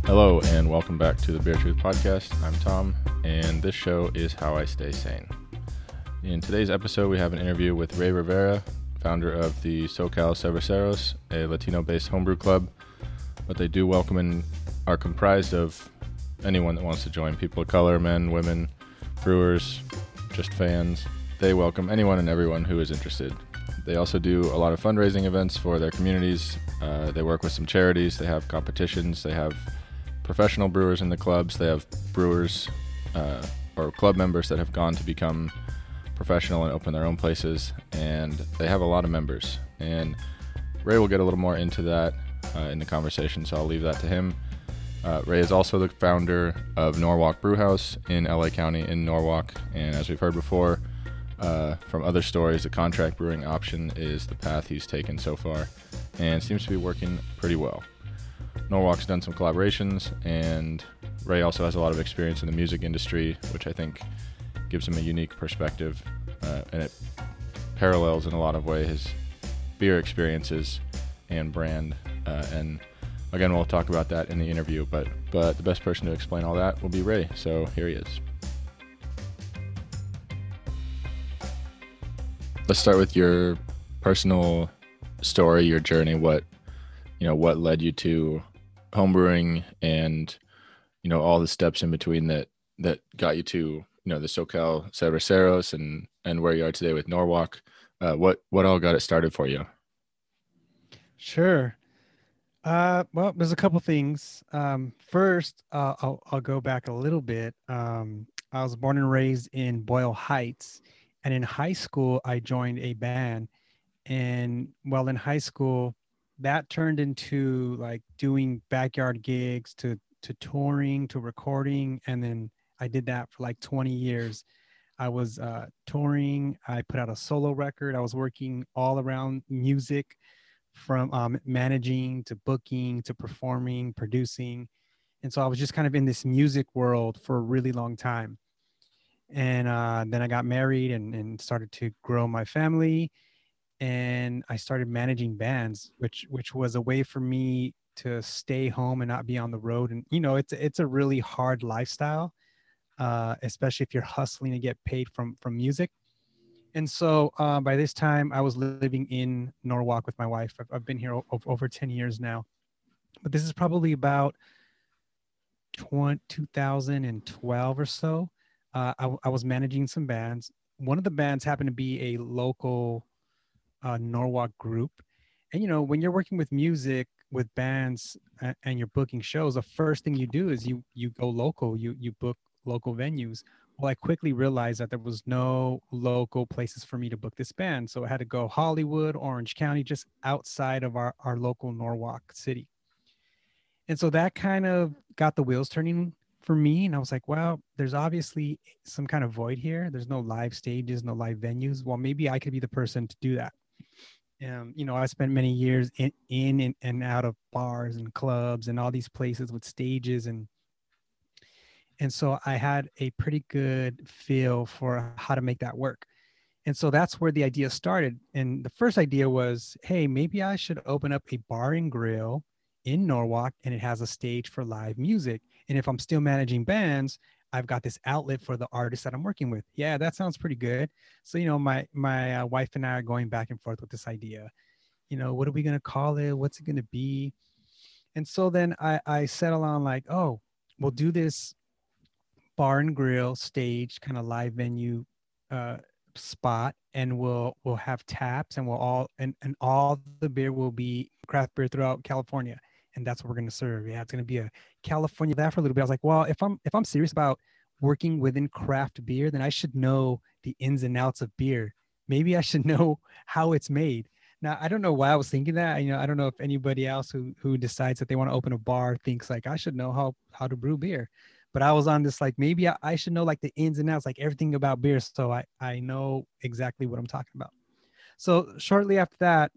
Hello, and welcome back to the Beer Truth Podcast. I'm Tom, and this show is How I Stay Sane. In today's episode, we have an interview with Ray Rivera, founder of the SoCal Cerveceros, a Latino-based homebrew club. What they do welcome and are comprised of anyone that wants to join, people of color, men, women, brewers, just fans. They welcome anyone and everyone who is interested. They also do a lot of fundraising events for their communities. They work with some charities. They have competitions. They have professional brewers in the clubs. They have brewers or club members that have gone to become professional and open their own places. And they have a lot of members. And Ray will get a little more into that in the conversation, so I'll leave that to him. Ray is also the founder of Norwalk Brewhouse in LA County in Norwalk. And as we've heard before, from other stories, the contract brewing option is the path he's taken so far and seems to be working pretty well. Norwalk's done some collaborations, and Ray also has a lot of experience in the music industry, which I think gives him a unique perspective, and it parallels in a lot of ways his beer experiences and brand. And again, we'll talk about that in the interview, but the best person to explain all that will be Ray, so here he is. Let's start with your personal story, your journey. What led you to homebrewing, and all the steps in between that got you to the SoCal Cerveceros and where you are today with Norwalk. What all got it started for you? Sure. Well, there's a couple things. First, I'll go back a little bit. I was born and raised in Boyle Heights, and in high school, I joined a band. And while in high school, that turned into like doing backyard gigs to touring to recording. And then I did that for like 20 years. I was touring. I put out a solo record. I was working all around music, from managing to booking to performing, producing. And so I was just kind of in this music world for a really long time. And then I got married and started to grow my family. And I started managing bands, which was a way for me to stay home and not be on the road. And, it's a really hard lifestyle, especially if you're hustling to get paid from music. And so by this time, I was living in Norwalk with my wife. I've been here over 10 years now. But this is probably about 2012 or so. I was managing some bands. One of the bands happened to be a local Norwalk group. And, when you're working with music, with bands, and you're booking shows, the first thing you do is you go local, you book local venues. Well, I quickly realized that there was no local places for me to book this band. So I had to go Hollywood, Orange County, just outside of our local Norwalk city. And so that kind of got the wheels turning for me. And I was like, well, there's obviously some kind of void here. There's no live stages, no live venues. Well, maybe I could be the person to do that. I spent many years in and out of bars and clubs and all these places with stages. And so I had a pretty good feel for how to make that work. And so that's where the idea started. And the first idea was, hey, maybe I should open up a bar and grill in Norwalk, and it has a stage for live music. And if I'm still managing bands, I've got this outlet for the artists that I'm working with. Yeah, that sounds pretty good. So, my wife and I are going back and forth with this idea. What are we going to call it? What's it going to be? And so then I settle on like, oh, we'll do this bar and grill stage kind of live venue spot, and we'll have taps, and and all the beer will be craft beer throughout California. And that's what we're going to serve. Yeah, it's going to be a California that for a little bit. I was like, well, if I'm serious about working within craft beer, then I should know the ins and outs of beer. Maybe I should know how it's made. Now, I don't know why I was thinking that. I don't know if anybody else who decides that they want to open a bar thinks like I should know how to brew beer. But I was on this like, maybe I should know like the ins and outs, like everything about beer, so I know exactly what I'm talking about. So shortly after that,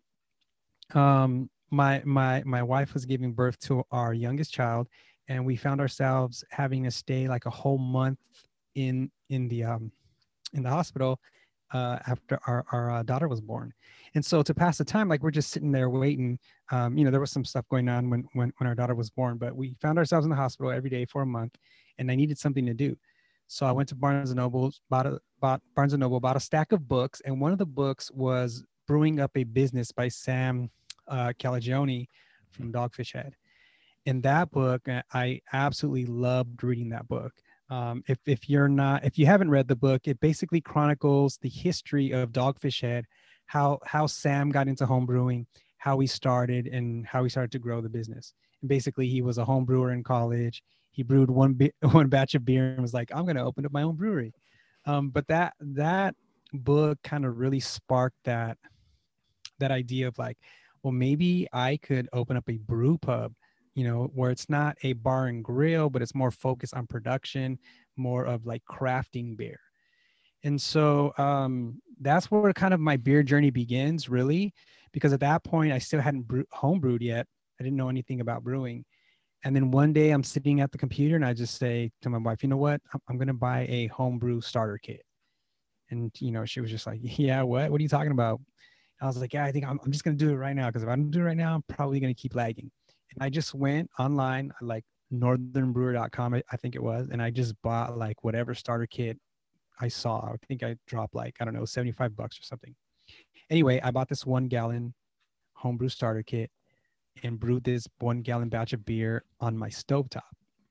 my wife was giving birth to our youngest child, and we found ourselves having to stay like a whole month in the hospital after our daughter was born. And so to pass the time, like we're just sitting there waiting. There was some stuff going on when our daughter was born, but we found ourselves in the hospital every day for a month, and I needed something to do. So I went to Barnes and Noble, bought a stack of books, and one of the books was Brewing Up a Business by Sam Calagione from Dogfish Head. And that book, I absolutely loved reading that book. If you haven't read the book, it basically chronicles the history of Dogfish Head, how Sam got into home brewing, how he started, and how he started to grow the business. And basically, he was a home brewer in college. He brewed one batch of beer and was like, "I'm going to open up my own brewery." But that book kind of really sparked that idea of like, well, maybe I could open up a brew pub, where it's not a bar and grill, but it's more focused on production, more of like crafting beer. And so that's where kind of my beer journey begins, really, because at that point I still hadn't home brewed yet. I didn't know anything about brewing. And then one day I'm sitting at the computer and I just say to my wife, you know what, I'm going to buy a homebrew starter kit. And, she was just like, yeah, what are you talking about? I was like, yeah, I think I'm just going to do it right now. Because if I don't do it right now, I'm probably going to keep lagging. And I just went online, like northernbrewer.com, I think it was. And I just bought like whatever starter kit I saw. I think I dropped like, I don't know, $75 or something. Anyway, I bought this 1 gallon homebrew starter kit and brewed this 1 gallon batch of beer on my stovetop.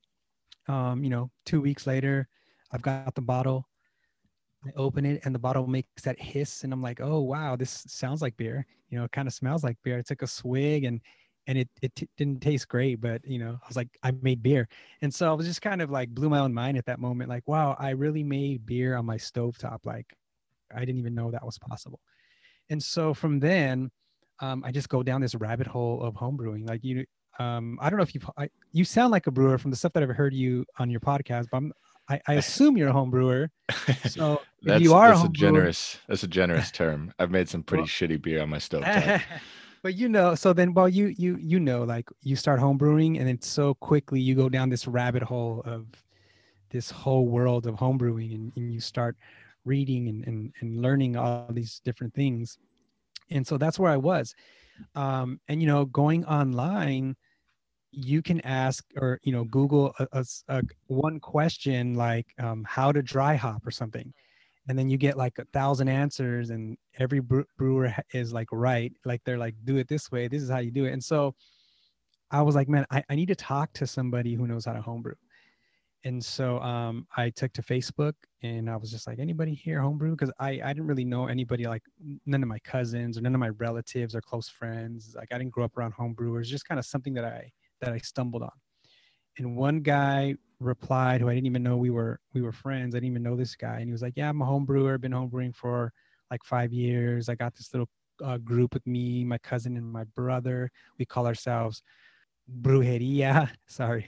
2 weeks later, I've got the bottle. I open it and the bottle makes that hiss, and I'm like, oh wow, this sounds like beer. It kind of smells like beer. I took a swig and it didn't taste great, but I was like, I made beer. And so I was just kind of like blew my own mind at that moment, like, wow, I really made beer on my stovetop. Like, I didn't even know that was possible. And so from then, I just go down this rabbit hole of homebrewing. Like I don't know if you sound like a brewer from the stuff that I've heard you on your podcast, but I assume you're a home brewer. So if you are a home brewer, that's a generous term. I've made some pretty shitty beer on my stovetop. But so then, well, you like you start home brewing, and then so quickly you go down this rabbit hole of this whole world of home brewing, and you start reading and learning all these different things. And so that's where I was. And going online, you can ask or Google a one question like how to dry hop or something, and then you get like 1,000 answers, and every brewer is like right, like they're like, do it this way, this is how you do it. And so I was like, man, I need to talk to somebody who knows how to homebrew. And so I took to Facebook and I was just like, anybody here homebrew? Because I didn't really know anybody, like none of my cousins or none of my relatives or close friends. Like I didn't grow up around homebrewers, just kind of something that I stumbled on. And one guy replied, who I didn't even know we were friends. I didn't even know this guy. And he was like, yeah, I'm a home brewer. Been homebrewing for like 5 years. I got this little group with me, my cousin and my brother. We call ourselves Brujeria. Sorry.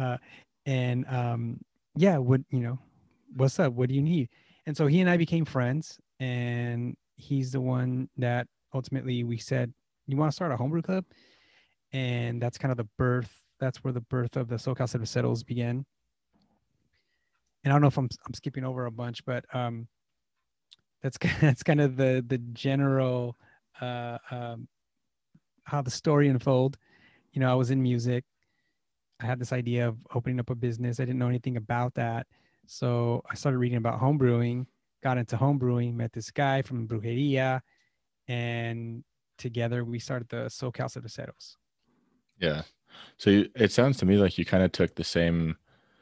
And yeah, what's up? What do you need? And so he and I became friends, and he's the one that ultimately we said, you want to start a homebrew club? And that's kind of that's where the birth of the SoCal Cerveceros began. And I don't know if I'm skipping over a bunch, but that's kind of the general how the story unfolded. I was in music. I had this idea of opening up a business. I didn't know anything about that. So I started reading about home brewing, got into home brewing, met this guy from Brujeria, and together we started the SoCal Cerveceros. Yeah. So it sounds to me like you kind of took the same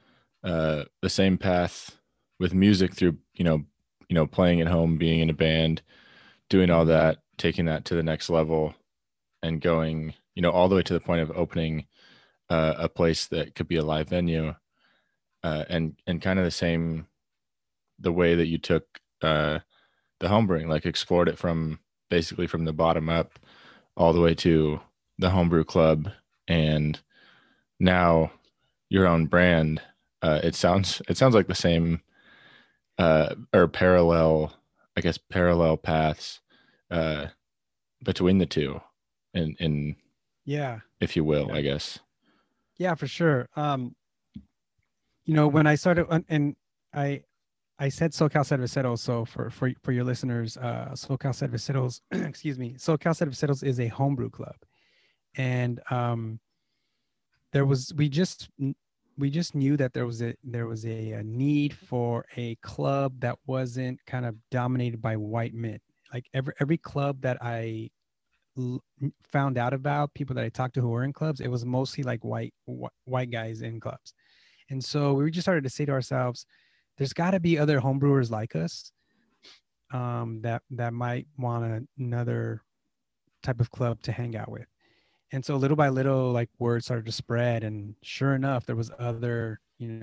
path with music through, playing at home, being in a band, doing all that, taking that to the next level and going, all the way to the point of opening a place that could be a live venue, and kind of the way that you took the homebrewing, like explored it from basically from the bottom up all the way to the homebrew club, and now your own brand. It sounds like the same or parallel paths between the two, in yeah, if you will, I guess. Yeah, for sure. When I started, and I I said SoCal Cerveceros. So for your listeners, SoCal Cerveceros, excuse me, SoCal Cerveceros is a homebrew club, and there was we just knew that there was a need for a club that wasn't kind of dominated by white men. Like every club that I found out about, people that I talked to who were in clubs, it was mostly like white guys in clubs. And so we just started to say to ourselves, there's got to be other homebrewers like us, that might want another type of club to hang out with. And so little by little, like word started to spread, and sure enough, there was other,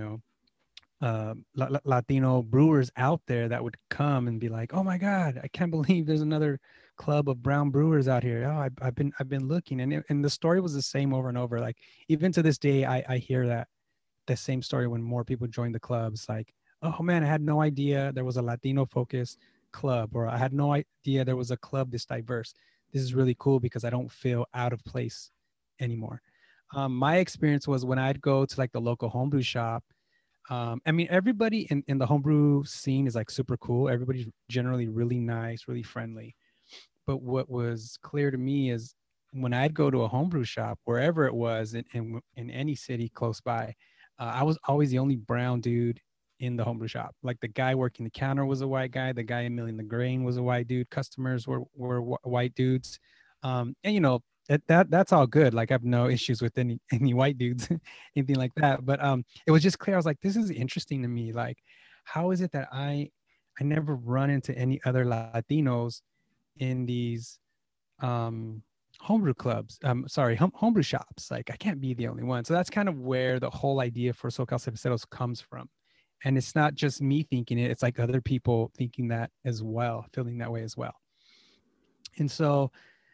Latino brewers out there that would come and be like, "Oh my God, I can't believe there's another club of brown brewers out here. Oh, I've been looking," and the story was the same over and over. Like even to this day, I hear the same story when more people join the clubs. Like, "Oh man, I had no idea there was a Latino focused club," or "I had no idea there was a club this diverse. This is really cool because I don't feel out of place anymore." My experience was when I'd go to like the local homebrew shop. I mean, everybody in the homebrew scene is like super cool. Everybody's generally really nice, really friendly. But what was clear to me is when I'd go to a homebrew shop, wherever it was in any city close by, I was always the only brown dude in the homebrew shop. Like the guy working the counter was a white guy. The guy milling the grain was a white dude. Customers were white dudes. And that's all good. Like I have no issues with any white dudes, anything like that. But it was just clear. I was like, this is interesting to me. Like, how is it that I never run into any other Latinos in these homebrew clubs, homebrew shops? Like I can't be the only one. So that's kind of where the whole idea for SoCal Cerveceros comes from. And it's not just me thinking it, it's like other people thinking that as well, feeling that way as well. And so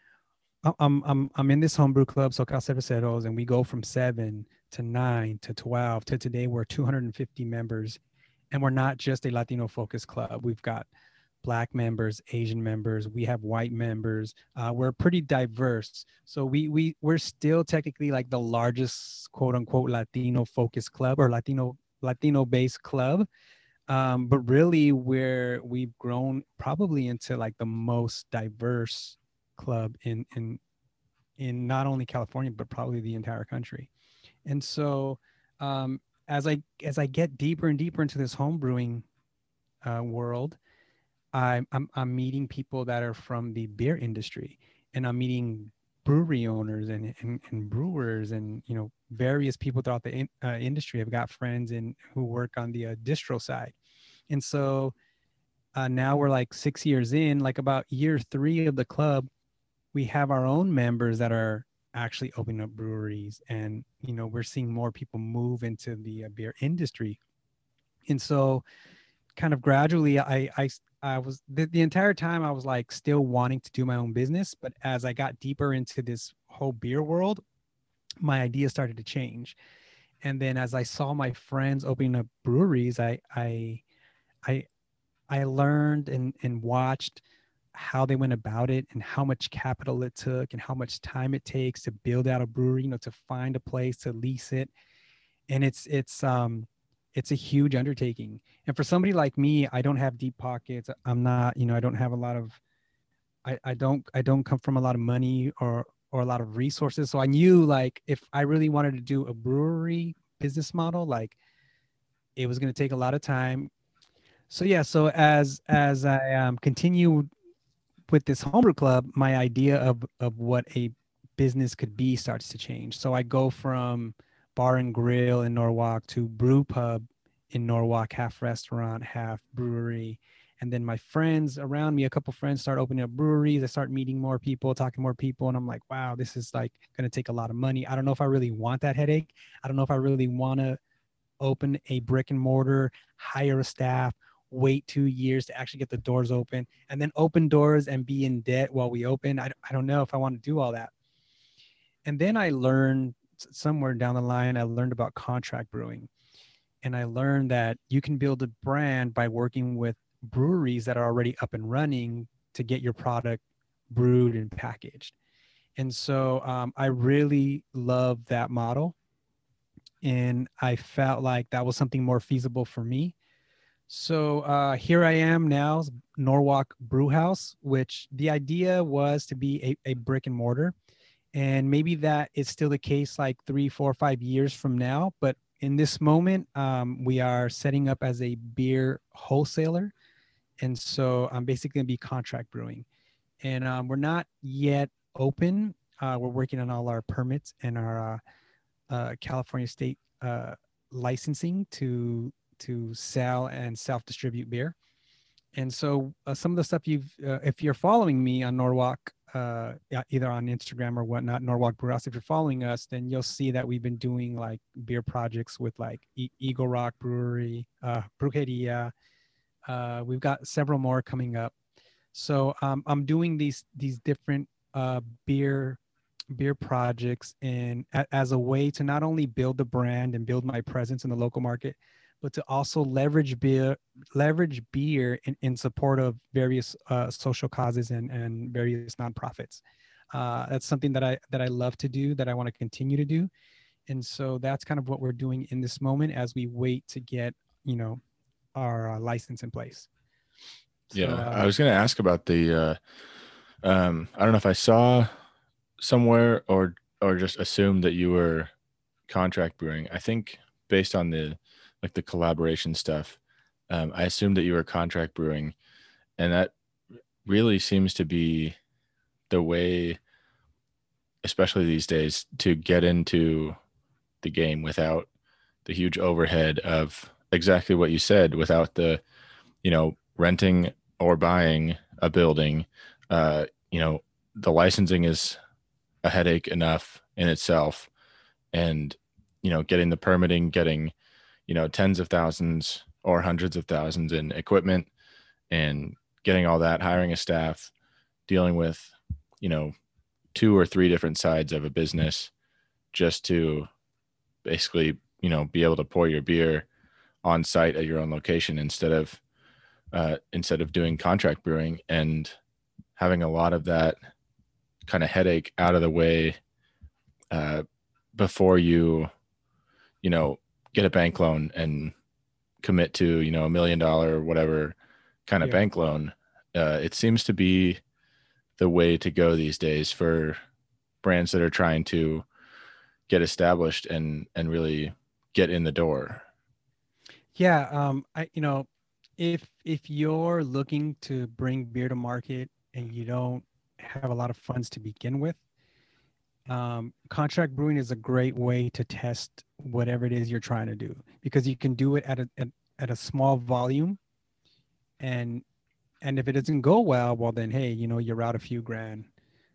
I'm in this homebrew club, SoCal Cerveceros, and we go from 7 to 9 to 12 to today we're 250 members. And we're not just a Latino focused club. We've got Black members, Asian members, we have white members. We're pretty diverse. So we're still technically like the largest quote unquote Latino focused club or Latino based club. But really we've grown probably into like the most diverse club in not only California, but probably the entire country. And so as I get deeper and deeper into this home brewing world, I'm meeting people that are from the beer industry, and I'm meeting brewery owners and brewers, and various people throughout the industry. I've got friends who work on the distro side, and so now we're like 6 years in. Like about year 3 of the club, we have our own members that are actually opening up breweries, and we're seeing more people move into the beer industry, and so kind of gradually I was the entire time I was like still wanting to do my own business. But as I got deeper into this whole beer world, my idea started to change. And then as I saw my friends opening up breweries, I learned and watched how they went about it and how much capital it took and how much time it takes to build out a brewery, to find a place to lease it. And it's a huge undertaking. And for somebody like me, I don't have deep pockets. I'm not, I don't have a lot of, I don't come from a lot of money or a lot of resources. So I knew like if I really wanted to do a brewery business model, like it was going to take a lot of time. So yeah, so as I continue with this homebrew club, my idea of what a business could be starts to change. So I go from bar and grill in Norwalk to brew pub in Norwalk, half restaurant, half brewery. And then my friends around me, a couple friends start opening up breweries. I start meeting more people, talking to more people. And I'm like, wow, this is like going to take a lot of money. I don't know if I really want that headache. I don't know if I really want to open a brick and mortar, hire a staff, wait 2 years to actually get the doors open, and then open doors and be in debt while we open. I don't know if I want to do all that. And then I learned somewhere down the line, I learned about contract brewing. And I learned that you can build a brand by working with breweries that are already up and running to get your product brewed and packaged. And so I really love that model. And I felt like that was something more feasible for me. So here I am now, Norwalk Brew House, which the idea was to be a brick and mortar. And maybe that is still the case like 3, 4, 5 years from now. But in this moment, we are setting up as a beer wholesaler. And so I'm basically going to be contract brewing. And we're not yet open. We're working on all our permits and our California state licensing to sell and self-distribute beer. And so some of the stuff if you're following me on Norwalk, either on Instagram or whatnot, Norwalk Brew House, if you're following us, then you'll see that we've been doing like beer projects with like Eagle Rock Brewery, Brujeria. We've got several more coming up. So I'm doing these different beer projects and as a way to not only build the brand and build my presence in the local market, but to also leverage beer in support of various social causes and various nonprofits. That's something that I love to do, that I want to continue to do. And so that's kind of what we're doing in this moment as we wait to get, our license in place. So, Yeah, I was going to ask about the I don't know if I saw somewhere or just assumed that you were contract brewing. I think based on the collaboration stuff, I assumed that you were contract brewing, and that really seems to be the way, especially these days, to get into the game without the huge overhead of exactly what you said, without the, renting or buying a building. The licensing is a headache enough in itself, and getting the permitting, getting tens of thousands or hundreds of thousands in equipment, and getting all that, hiring a staff, dealing with 2 or 3 different sides of a business just to basically be able to pour your beer on site at your own location instead of doing contract brewing, and having a lot of that kind of headache out of the way before you get a bank loan and commit to $1 million or whatever kind of bank loan. It seems to be the way to go these days for brands that are trying to get established and really get in the door. Yeah, if you're looking to bring beer to market and you don't have a lot of funds to begin with, contract brewing is a great way to test whatever it is you're trying to do, because you can do it at a small volume, and if it doesn't go well, then hey, you're out a few grand.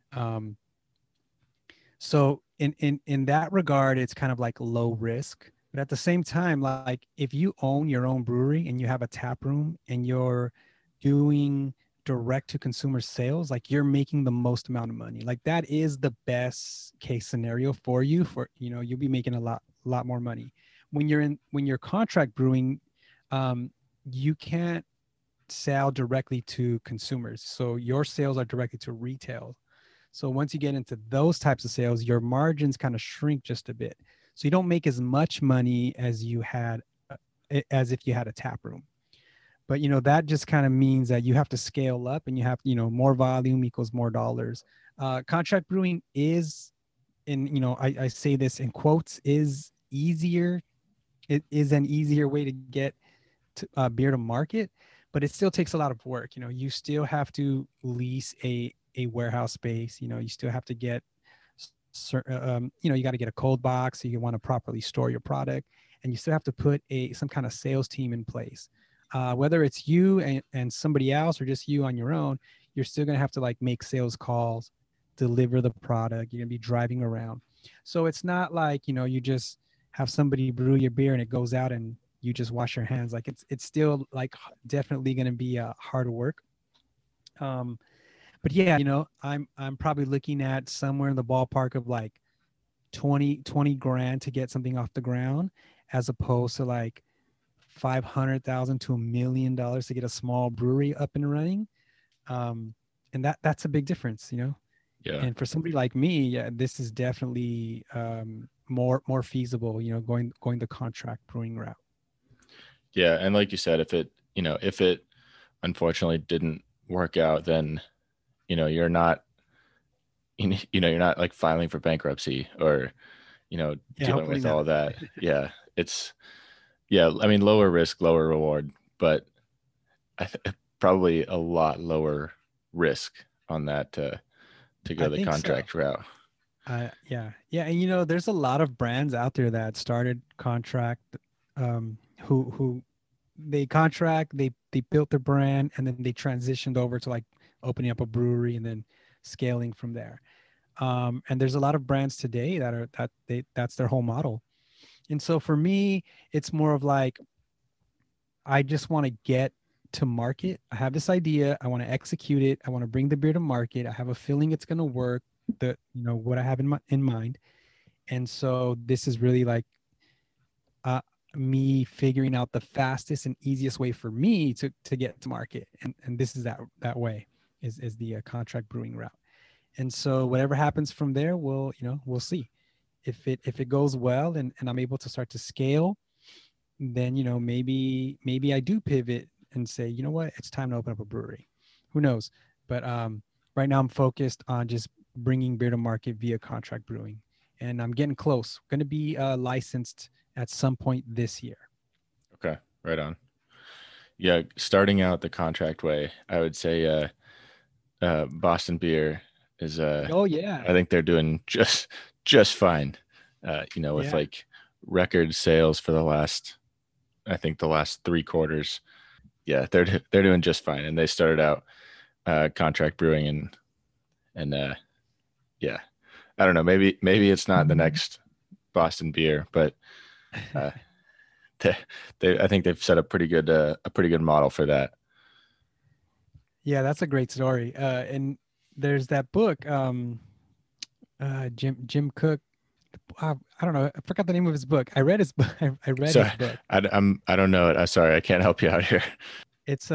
So in that regard, it's kind of like low risk. But at the same time, like if you own your own brewery and you have a tap room and you're doing direct to consumer sales, like you're making the most amount of money. Like that is the best case scenario for you. You'll be making a lot more money. When you're contract brewing, you can't sell directly to consumers. So your sales are directly to retail. So once you get into those types of sales, your margins kind of shrink just a bit. So you don't make as much money as you had, as if you had a tap room. But that just kind of means that you have to scale up, and you have more volume equals more dollars. Contract brewing is, I say this in quotes, is easier. It is an easier way to get beer to market, but it still takes a lot of work. You still have to lease a warehouse space. You still have to get you got to get a cold box, so you want to properly store your product, and you still have to put some kind of sales team in place. Whether it's you and somebody else or just you on your own, you're still going to have to like make sales calls, deliver the product. You're going to be driving around. So it's not like, you just have somebody brew your beer and it goes out and you just wash your hands. Like it's still like definitely going to be hard work. But yeah, I'm probably looking at somewhere in the ballpark of like 20 grand to get something off the ground, as opposed to like $500,000 to $1 million to get a small brewery up and running. And that's a big difference, Yeah. And for somebody like me, yeah, this is definitely more feasible, going the contract brewing route. Yeah, and like you said, if it unfortunately didn't work out, then you're not you're not like filing for bankruptcy or Yeah, dealing hopefully with not. all that. Yeah, it's I mean, lower risk, lower reward, but probably a lot lower risk on that to I go the think so. contract route. Yeah, and there's a lot of brands out there that started contract, who they contract, they built their brand, and then they transitioned over to like opening up a brewery and then scaling from there. And there's a lot of brands today that's their whole model. And so for me, it's more of like I just want to get to market. I have this idea. I want to execute it. I want to bring the beer to market. I have a feeling it's going to work. What I have in mind. And so this is really like uh, me figuring out the fastest and easiest way for me to get to market. And this is that way is the contract brewing route. And so whatever happens from there, we'll see. If it goes well and I'm able to start to scale, then maybe I do pivot and say, you know what, it's time to open up a brewery. Who knows? But right now I'm focused on just bringing beer to market via contract brewing, and I'm getting close. Going to be licensed at some point this year. Okay, right on. Yeah, starting out the contract way, I would say Boston Beer is Oh yeah, I think they're doing just fine. With yeah. like record sales for I think the last 3 quarters. Yeah, they're doing just fine, and they started out contract brewing and yeah, I don't know, maybe it's not the next Boston Beer, but uh, they, I think they've set a pretty good model for that. Yeah, that's a great story. And there's that book, Jim Cook. I don't know. I forgot the name of his book. I read his book. I read So his book. I don't know it. I'm sorry, I can't help you out here. It's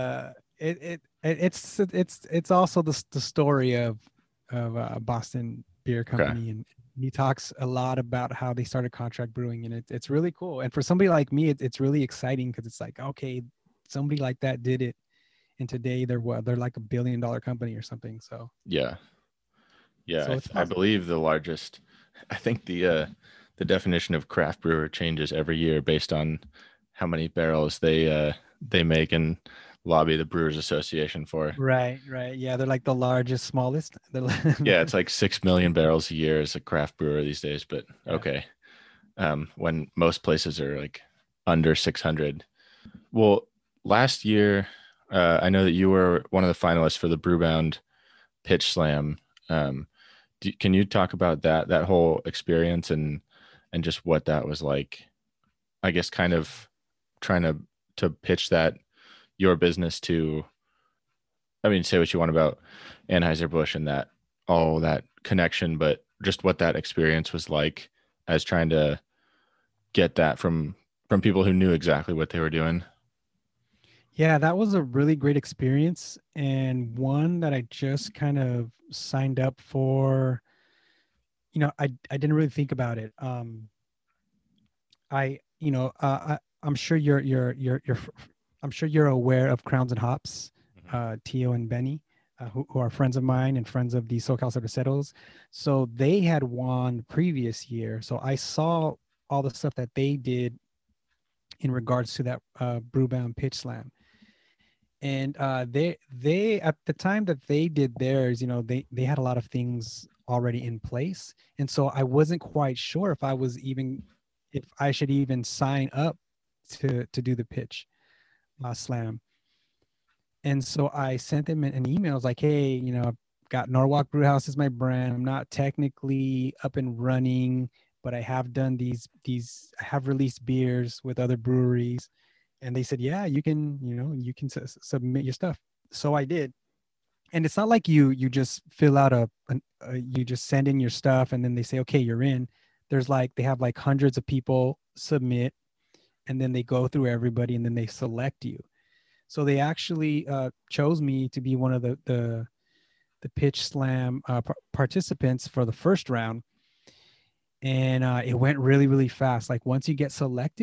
it's also the story of Boston Beer Okay. Company, and he talks a lot about how they started contract brewing, and it's really cool. And for somebody like me, it's really exciting because it's like, okay, somebody like that did it, and today they're like $1 billion company or something. So Yeah. Yeah, so it's I positive. believe the largest. I think the definition of craft brewer changes every year based on how many barrels they make and lobby the Brewers Association for. Right. Yeah, they're like the largest, smallest. Yeah, it's like 6 million barrels a year as a craft brewer these days. But Yeah. okay, when most places are like under 600. Well, last year, I know that you were one of the finalists for the Brewbound Pitch Slam. Um, can you talk about that whole experience and just what that was like? I guess kind of trying to pitch that your business to. I mean, say what you want about Anheuser-Busch and that all that connection, but just what that experience was like as trying to get that from people who knew exactly what they were doing. Yeah, that was a really great experience, and one that I just kind of signed up for. I didn't really think about it. I'm sure I'm sure you're aware of Crowns and Hops, Mhm. Tio and Benny, who are friends of mine and friends of the SoCal Cerveceros. So they had won the previous year. So I saw all the stuff that they did in regards to that Brewbound Pitch Slam. And they at the time that they did theirs, they had a lot of things already in place, and so I wasn't quite sure if I should even sign up to do the pitch slam. And so I sent them an email. I was like, hey, I've got Norwalk Brewhouse as my brand. I'm not technically up and running, but I have done I have released beers with other breweries. And they said, yeah, you can submit your stuff. So I did. And it's not like you just fill out you just send in your stuff and then they say, okay, you're in. They have like hundreds of people submit, and then they go through everybody and then they select you. So they actually chose me to be one of the pitch slam participants for the first round. And it went really, really fast. Like once you get selected,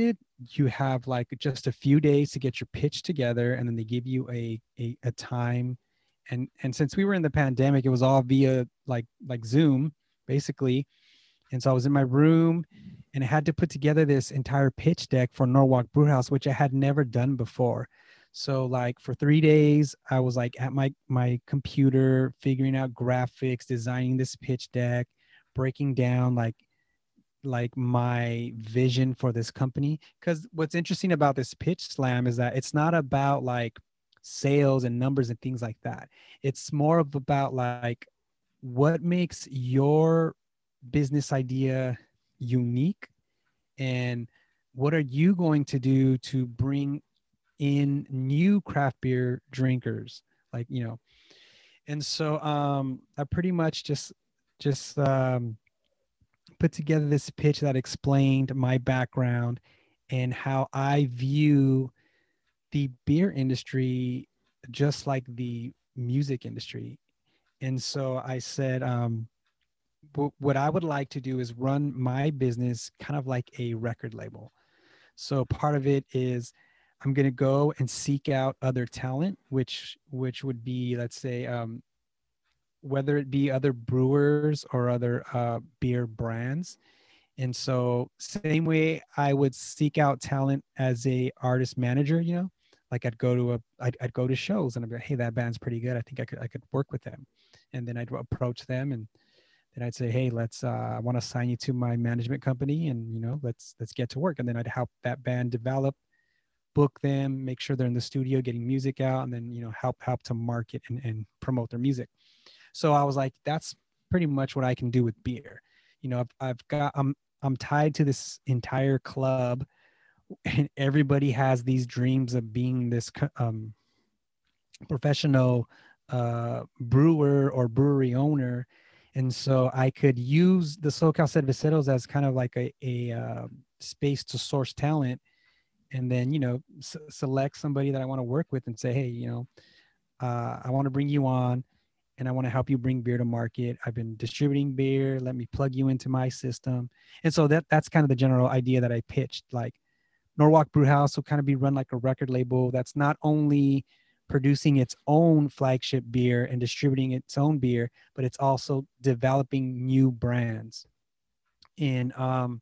you have like just a few days to get your pitch together, and then they give you a time. And since we were in the pandemic, it was all via like Zoom basically. And so I was in my room and I had to put together this entire pitch deck for Norwalk Brewhouse, which I had never done before. So like for 3 days, I was like at my computer, figuring out graphics, designing this pitch deck, breaking down like my vision for this company. Because what's interesting about this pitch slam is that it's not about like sales and numbers and things like that. It's more of about like what makes your business idea unique, and what are you going to do to bring in new craft beer drinkers, like, you know. And so I pretty much just put together this pitch that explained my background and how I view the beer industry just like the music industry. And so I said, what I would like to do is run my business kind of like a record label. So part of it is I'm going to go and seek out other talent, which would be, let's say, whether it be other brewers or other beer brands. And so same way I would seek out talent as a artist manager, you know, like I'd go to shows and I'd be like, hey, that band's pretty good. I think I could work with them. And then I'd approach them, and then I'd say, hey, I want to sign you to my management company, and, you know, let's get to work. And then I'd help that band develop, book them, make sure they're in the studio getting music out, and then, you know, help to market and promote their music. So I was like, that's pretty much what I can do with beer. You know, I'm tied to this entire club, and everybody has these dreams of being this professional brewer or brewery owner. And so I could use the SoCal Cerveceros as kind of like a space to source talent, and then, you know, select somebody that I want to work with and say, hey, you know, I want to bring you on, and I want to help you bring beer to market. I've been distributing beer. Let me plug you into my system. And so that's kind of the general idea that I pitched. Like, Norwalk Brewhouse will kind of be run like a record label that's not only producing its own flagship beer and distributing its own beer, but it's also developing new brands. And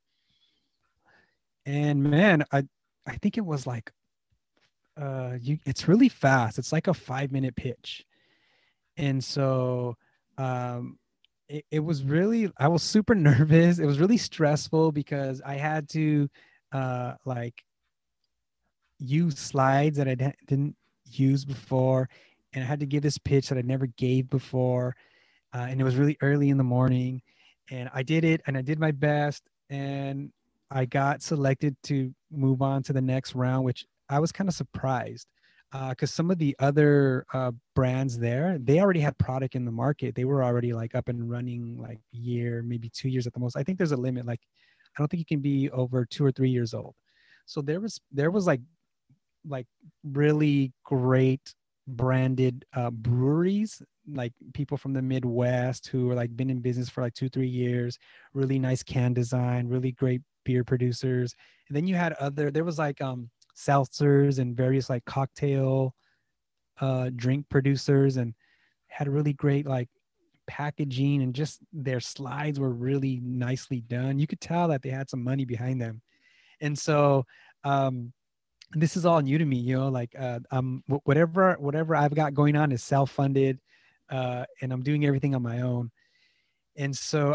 and man, I think it was like it's really fast. It's like a 5-minute pitch. And so it was really, I was super nervous. It was really stressful because I had to like use slides that I didn't use before, and I had to give this pitch that I never gave before, and it was really early in the morning, and I did it, and I did my best, and I got selected to move on to the next round, which I was kind of surprised, because some of the other brands there, they already had product in the market. They were already like up and running like a year, maybe 2 years at the most. I think there's a limit. Like, I don't think you can be over 2 or 3 years old. So there was like really great branded breweries, like people from the Midwest who were like been in business for like 2-3 years, really nice can design, really great beer producers. And then you had there was like seltzers and various like cocktail drink producers, and had really great like packaging, and just their slides were really nicely done. You could tell that they had some money behind them. And so this is all new to me, you know, like whatever I've got going on is self-funded, and I'm doing everything on my own. And so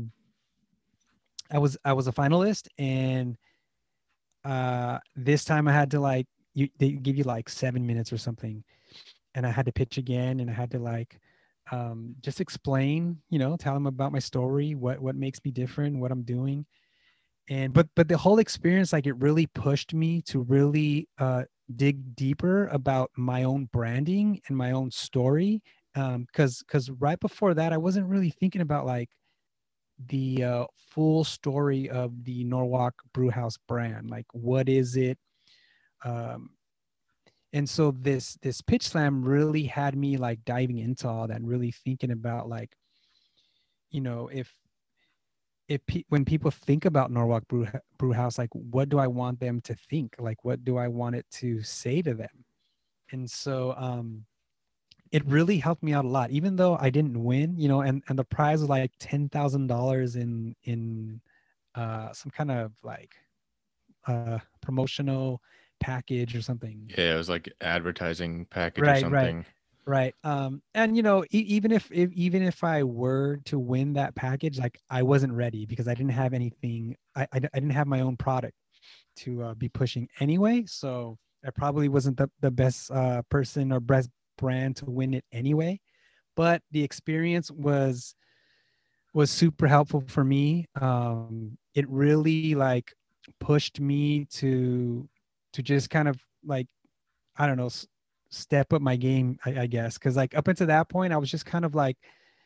I was a finalist, and this time I had to like, they give you like 7 minutes or something, and I had to pitch again, and I had to like just explain, you know, tell them about my story, what makes me different, what I'm doing. And but the whole experience, like, it really pushed me to really dig deeper about my own branding and my own story, because right before that I wasn't really thinking about like the full story of the Norwalk Brewhouse brand. Like, what is it? um, and so this pitch slam really had me like diving into all that and really thinking about, like, you know, when people think about Norwalk Brew House, like, what do I want them to think? Like, what do I want it to say to them? And so it really helped me out a lot, even though I didn't win, and the prize was like $10,000 in some kind of like promotional package or something. Yeah, it was like advertising package or Right, right. something. Right. And even if I were to win that package, like, I wasn't ready because I didn't have anything. I didn't have my own product to be pushing anyway. So I probably wasn't the best person or best brand to win it anyway. But the experience was super helpful for me. It really like pushed me to just kind of like, I don't know, step up my game, I guess. Because like up until that point, I was just kind of like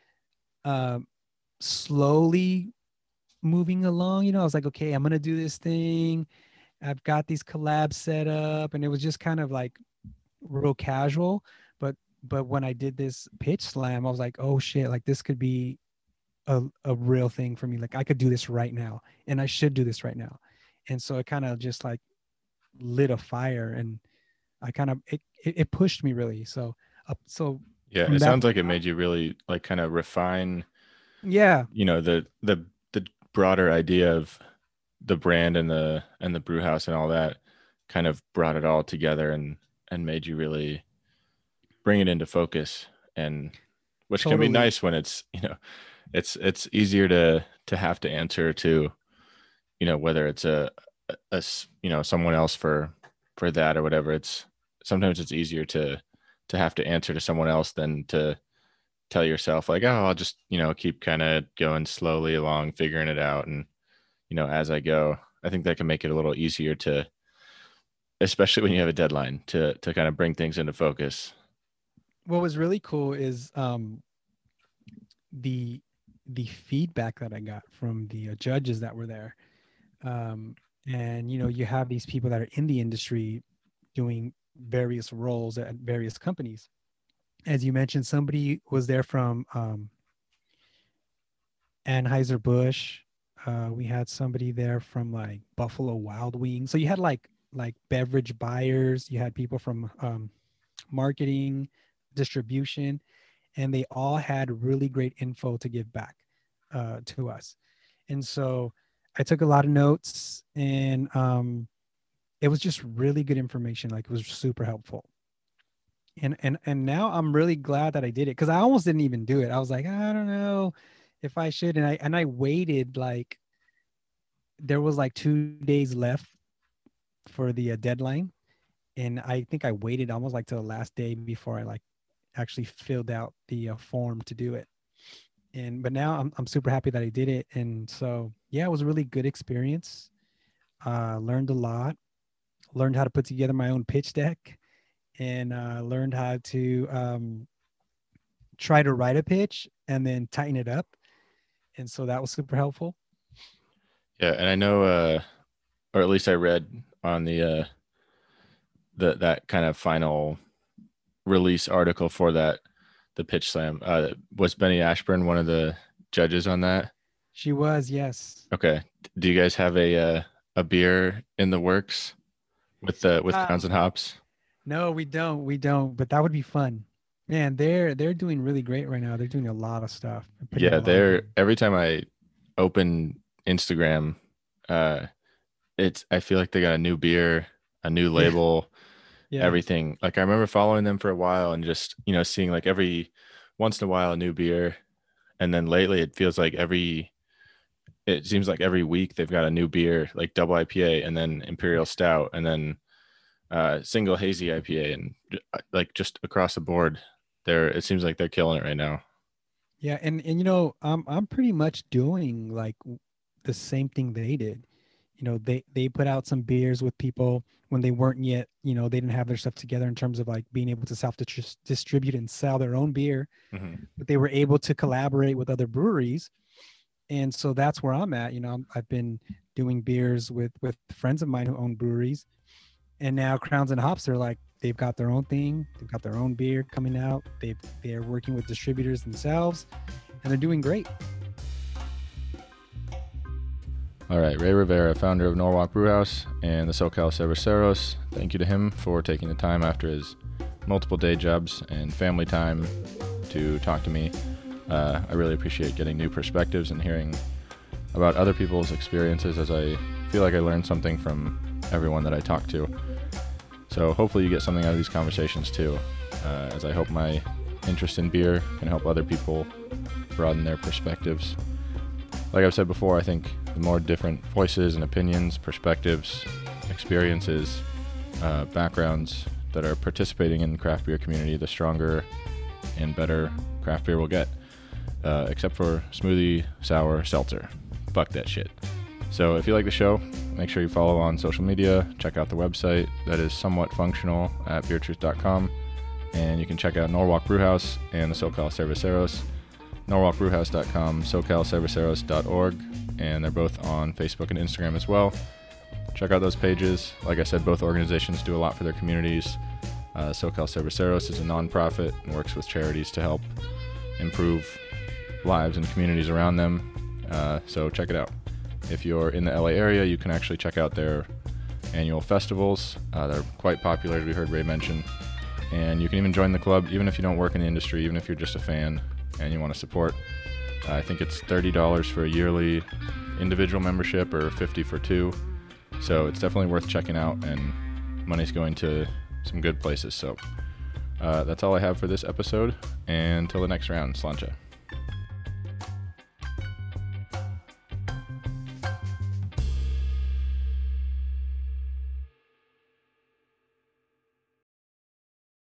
slowly moving along. I was like, okay, I'm gonna do this thing. I've got these collabs set up, and it was just kind of like real casual. But when I did this pitch slam, I was like, oh shit, like this could be a real thing for me. Like I could do this right now, and I should do this right now. And so it kind of just like lit a fire, and I kind of it pushed me really. So Yeah, from it that, sounds like it made you really like kind of refine, yeah, the broader idea of the brand and the brew house and all that, kind of brought it all together and made you really bring it into focus, and which can be totally. nice when it's easier to have to answer to, whether it's someone else for that or whatever. It's sometimes it's easier to have to answer to someone else than to tell yourself like, oh, I'll just keep kind of going slowly along, figuring it out, and as I go. I think that can make it a little easier to, especially when you have a deadline, to kind of bring things into focus. What was really cool is the the feedback that I got from the judges that were there. And you have these people that are in the industry doing various roles at various companies. As you mentioned, somebody was there from Anheuser-Busch. We had somebody there from like Buffalo Wild Wings. So you had like beverage buyers, you had people from marketing, distribution, and they all had really great info to give back to us. And so I took a lot of notes, and it was just really good information. Like it was super helpful. And now I'm really glad that I did it, because I almost didn't even do it. I was like, I don't know if I should. And I waited, like there was like 2 days left for the deadline. And I think I waited almost like to the last day before I like actually filled out the form to do it. But now I'm super happy that I did it. And so, yeah, it was a really good experience. Learned a lot, learned how to put together my own pitch deck, and learned how to try to write a pitch and then tighten it up. And so that was super helpful. Yeah, and I know, or at least I read on that kind of final release article for the pitch slam. Was Benny Ashburn one of the judges on that? She was, yes. Okay. Do you guys have a beer in the works with Crowns and Hops? No, we don't. We don't. But that would be fun. Man, they're doing really great right now. They're doing a lot of stuff. Yeah, they're every time I open Instagram, I feel like they got a new beer, a new label, yeah. everything. Like I remember following them for a while and just, seeing like every once in a while a new beer. And then lately it feels like it seems like every week they've got a new beer, like double IPA and then Imperial Stout and then single hazy IPA, and like just across the board, it seems like they're killing it right now. Yeah, and I'm pretty much doing like the same thing they did. They put out some beers with people when they weren't yet, they didn't have their stuff together in terms of like being able to self-distribute and sell their own beer, but they were able to collaborate with other breweries. And so that's where I'm at. I've been doing beers with friends of mine who own breweries, and now Crowns and Hops, they've got their own thing. They've got their own beer coming out. They're working with distributors themselves, and they're doing great. All right, Ray Rivera, founder of Norwalk Brewhouse and the SoCal Cerveceros. Thank you to him for taking the time after his multiple day jobs and family time to talk to me. I really appreciate getting new perspectives and hearing about other people's experiences, as I feel like I learned something from everyone that I talk to. So hopefully you get something out of these conversations too, as I hope my interest in beer can help other people broaden their perspectives. Like I've said before, I think the more different voices and opinions, perspectives, experiences, backgrounds that are participating in the craft beer community, the stronger and better craft beer will get. Except for smoothie, sour, seltzer. Fuck that shit. So if you like the show, make sure you follow on social media, check out the website that is somewhat functional at beertruth.com, and you can check out Norwalk Brewhouse and the SoCal Cerveceros, norwalkbrewhouse.com, socalcerveceros.org, and they're both on Facebook and Instagram as well. Check out those pages. Like I said, both organizations do a lot for their communities. SoCal Cerveceros is a nonprofit and works with charities to help improve lives and communities around them. So check it out. If you're in the LA area, you can actually check out their annual festivals. They're quite popular, as we heard Ray mention. And you can even join the club, even if you don't work in the industry, even if you're just a fan and you want to support. I think it's $30 for a yearly individual membership or $50 for two. So it's definitely worth checking out, and money's going to some good places. So that's all I have for this episode. And until the next round, Slancha.